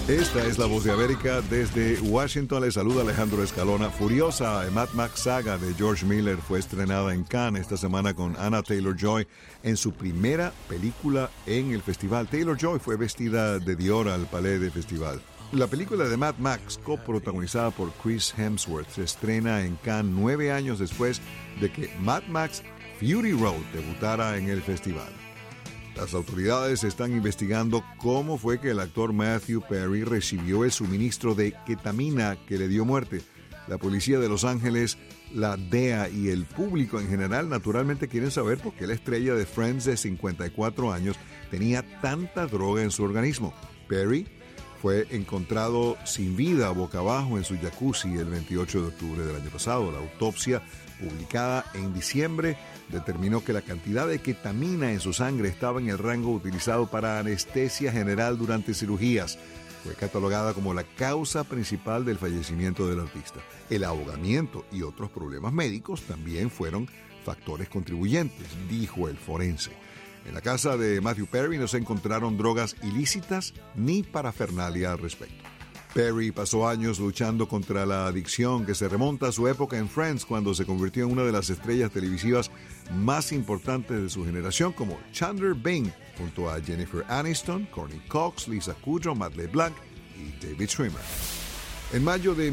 Esta es la Voz de América. Desde Washington le saluda Alejandro Escalona. Furiosa, Mad Max Saga de George Miller fue estrenada en Cannes esta semana con Anya Taylor-Joy en su primera película en el festival. Taylor-Joy fue vestida de Dior al Palais de Festival. La película de Mad Max, coprotagonizada por Chris Hemsworth, se estrena en Cannes 9 años después de que Mad Max Fury Road debutara en el festival. Las autoridades están investigando cómo fue que el actor Matthew Perry recibió el suministro de ketamina que le dio muerte. La policía de Los Ángeles, la DEA y el público en general naturalmente quieren saber por qué la estrella de Friends de 54 años tenía tanta droga en su organismo. Perry fue encontrado sin vida boca abajo en su jacuzzi el 28 de octubre del año pasado. La autopsia publicada en diciembre determinó que la cantidad de ketamina en su sangre estaba en el rango utilizado para anestesia general durante cirugías. Fue catalogada como la causa principal del fallecimiento del artista. El ahogamiento y otros problemas médicos también fueron factores contribuyentes, dijo el forense. En la casa de Matthew Perry no se encontraron drogas ilícitas ni parafernalia al respecto. Perry pasó años luchando contra la adicción que se remonta a su época en Friends, cuando se convirtió en una de las estrellas televisivas más importantes de su generación, como Chandler Bing, junto a Jennifer Aniston, Courtney Cox, Lisa Kudrow, Matt LeBlanc y David Schwimmer. En mayo de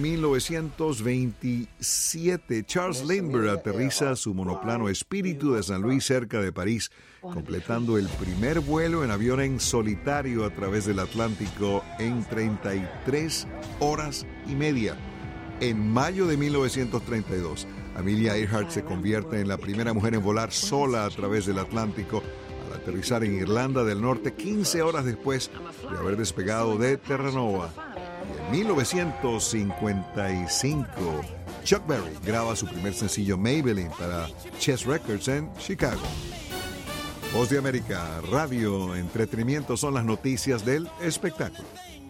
1927, Charles Lindbergh aterriza su monoplano Espíritu de San Luis cerca de París, completando el primer vuelo en avión en solitario a través del Atlántico en 33 horas y media. En mayo de 1932, Amelia Earhart se convierte en la primera mujer en volar sola a través del Atlántico al aterrizar en Irlanda del Norte 15 horas después de haber despegado de Terranova. Y en 1955, Chuck Berry graba su primer sencillo Maybelline para Chess Records en Chicago. Voz de América, radio, entretenimiento son las noticias del espectáculo.